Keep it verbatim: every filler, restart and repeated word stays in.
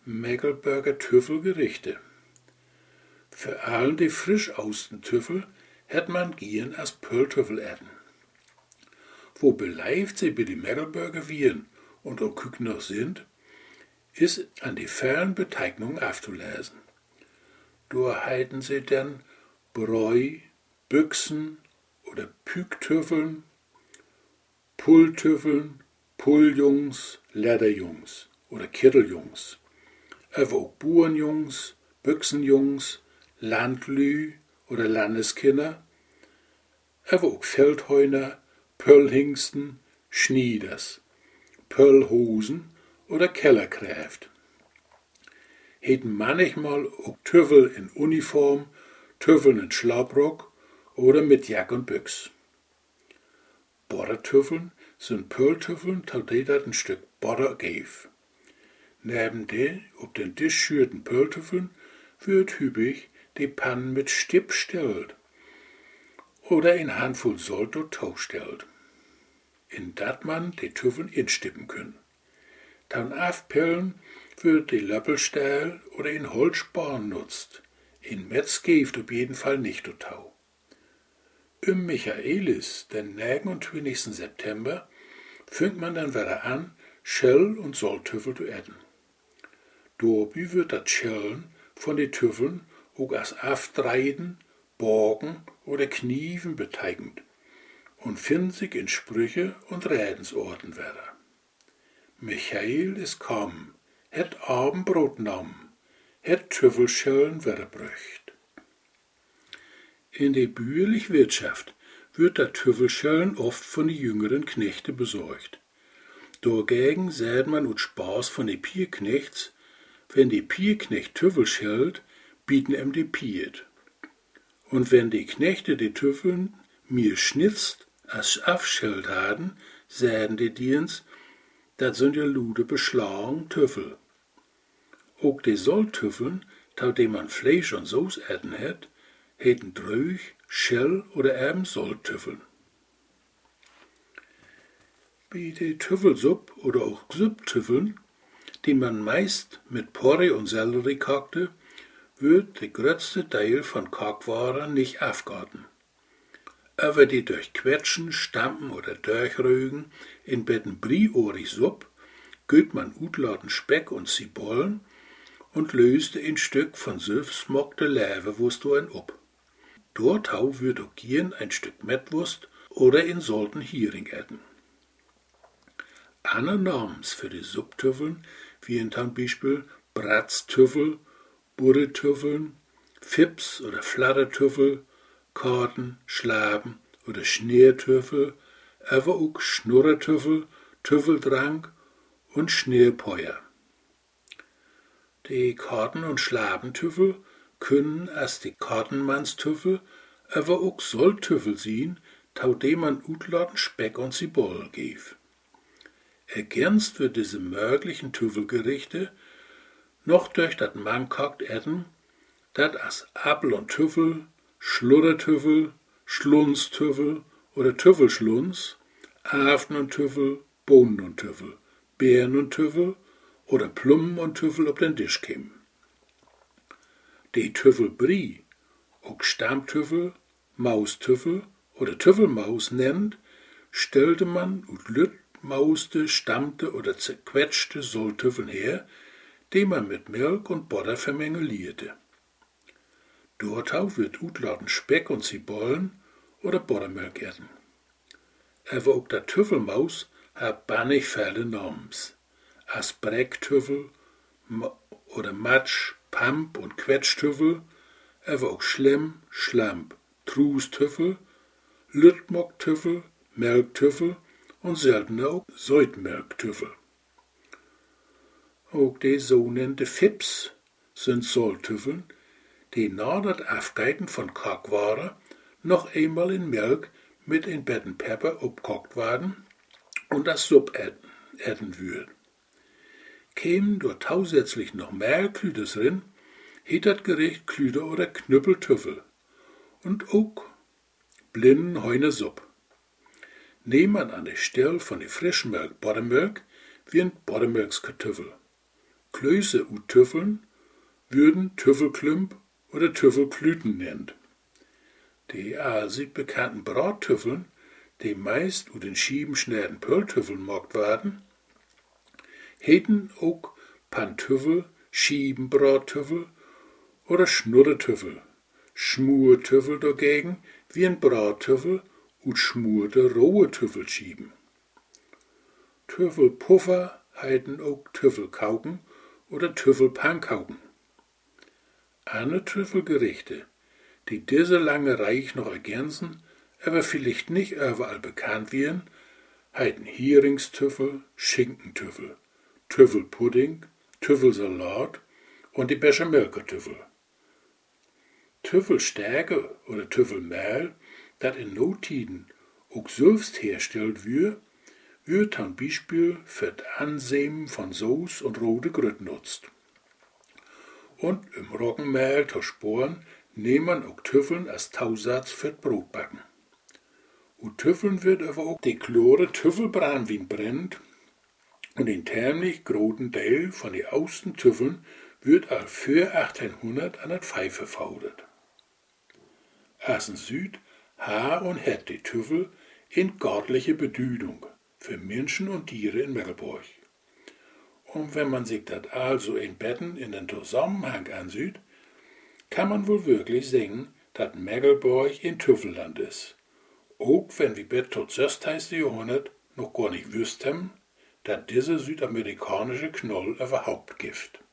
Mecklenburger Tüffelgerichte. Für allen die frisch austen Tüffel hätt man gern as Pölltüffel äten. Wo beleift sie bei die Mecklenburger wieren und auch Küken noch sind, is an die fernen Beteignungen aufzulesen. Da heiten sie denn Bräu, Büchsen oder Püktüffeln, Pulltüffeln, Pulljungs, Lederjungs oder Kitteljungs. Aber auch Burenjungs, Büchsenjungs, Landlü oder Landeskinder, aber auch Feldheuner, Pöllhingsten, Schnieders, Pöllhosen oder Kellerkräft. Hätten manchmal auch Tüffel in Uniform, Tüffel in Schlabrock oder mit Jack und Büchs. Bordertüffeln sind Pölltüffeln, tau die dat ein Stück Border gäf. Neben den ob den Tisch schürten Pölltüffeln wird hübig die Pannen mit Stipp stellt oder in Handvoll Salt und Tau stellt, in dat man die Tüffeln instippen können. Dann aufpellen wird die Löppelstähl oder in Holzspan nutzt, in Metz geft auf jeden Fall nicht o Tau. Im Michaelis, den neunundzwanzigsten September, fängt man dann wieder an, Schell und Salttüffel zu essen. Dabei wird das Schellen von den Tüffeln auch als Aftreiden, Borgen oder Knieven beteignet und finden sich in Sprüche und Redensorten wieder. Michael is kommen, het Abendbrot nahm, het Tüffelschellen wieder brücht. In der bäuerlichen Wirtschaft wird der Tüffelschellen oft von den jüngeren Knechte besorgt. Dagegen säht man ut Spaß von den Pierknechts, wenn die Pierknecht Tüffel schellt, bieten em die Piet. Und wenn die Knechte die Tüffeln mir schnitzt, as afschellt haden, säden die Diens, dat sind ja lude beschlagen Tüffel. Auch die Solltüffeln, tau dem man Fleisch und Soße äten het, heten Drüch, Schell oder eben Solltüffeln. Bei den Tüffelsupp oder auch Supptüffeln, die man meist mit Porree und Sellerie kochte, wird der größte Teil von Kockwaren nicht aufgarten. Aber die durch Quetschen, Stampen oder Durchrügen in betten briorig Supp güt man utlauten Speck und Zwiebeln und löste ein Stück von süffsmockte Leberwurst ein up. Dort hau wird auch gern ein Stück Mettwurst oder in solten Hering äten. Andere Namens für die Supptüffeln wie zum Beispiel Bratztüffel, Burretüffeln, Fips oder Flattertüffel, Karten, Schlaben oder Schneertüffel, aber auch Schnurretüffel, Tüffeldrank und Schneerpeuer. Die Karten- und Schlabentüffel können als die Kartenmannstüffel, aber auch Solltüffel sein, tau dem man utlauten Speck und Zwiebeln gef. Ergänzt wird diese möglichen Tüffelgerichte noch durch dat man kocht essen, dat as Apfel und Tüffel, Schluddertüffel, Schlunztüffel oder Tüffelschlunz, Afen und Tüffel, Bohnen und Tüffel, Beeren und Tüffel oder Plummen und Tüffel auf den Tisch kämen. Die Tüffelbrie, auch Stammtüffel, Maustüffel oder Tüffelmaus nennt, stellte man ut Lütt mauste, stammte oder zerquetschte Solltüffeln her, die man mit Milch und Butter vermengelierte. Dort wird utlauten Speck und Zwiebeln oder Buttermilch essen. Aber auch der Tüffelmaus hat bannig viele Namens. As Brecktüffel oder Matsch, Pamp und Quetschtüffel, aber auch Schlemm, Schlamp, Trustüffel, Lüttmocktüffel, Melktüffel und seltener auch Säutmelktüffel. Auch die sogenannte Fips sind Solltüffeln, die nach dat Aufgeiten von Kockwaren noch einmal in Milch mit in Betten Pepper abkocht werden und das Supp äten würden. Kämen dort zusätzlich noch mehr Klüders drin, hiet dat Gericht Klüder oder Knüppeltüffel und auch blinden Heune Supp. Nehm man an der Stelle von der Frischmilch Buttermilch wie ein Buttermilchskartoffel. Klöße und Tüffeln würden Tüffelklümp oder Tüffelklüten nennt. Die allsieg bekannten Brattüffeln, die meist u den Schiebenschnäden Pölltüffeln mogt werden, heten auch Pantüffel, Schiebenbrattüffel oder Schnurretüffel. Schmurtüffel dagegen wie ein Brattüffel und schmurte rohe Tüffel schieben. Tüffelpuffer heiten auch Tüffelkauken oder Tüffelpankauken. Andere Tüffelgerichte, die diese lange Reich noch ergänzen, aber vielleicht nicht überall bekannt werden, heiten Heringstüffel, Schinkentüffel, Tüffelpudding, Tüffelsalat und die Bechamelkertüffel. Tüffelstärke oder Tüffelmehl, das in Nottiden auch selbst herstellt wird, wird zum Beispiel für das Ansämen von Soße und rote Grüt nutzt. Und im Roggenmehl zur Sporen nehmen man auch Tüffeln als Tausatz für das Brotbacken. Und Tüffeln wird aber auch die Chlore Tüffelbrandwein brennt und den tämlich großen Teil von den außen Tüffeln wird auch für achtzehnhundert an der Pfeife faudet. Assen Süd ha und het die Tüffel in göttliche Bedeutung für Menschen und Tiere in Mecklenburg. Und wenn man sich das also in Betten in den Zusammenhang ansieht, kann man wohl wirklich sagen, dass Mecklenburg ein Tüffelland ist. Auch wenn wir bis tot sechzehnten Jahrhundert noch gar nicht wüssten, dass diese südamerikanische Knoll überhaupt gibt.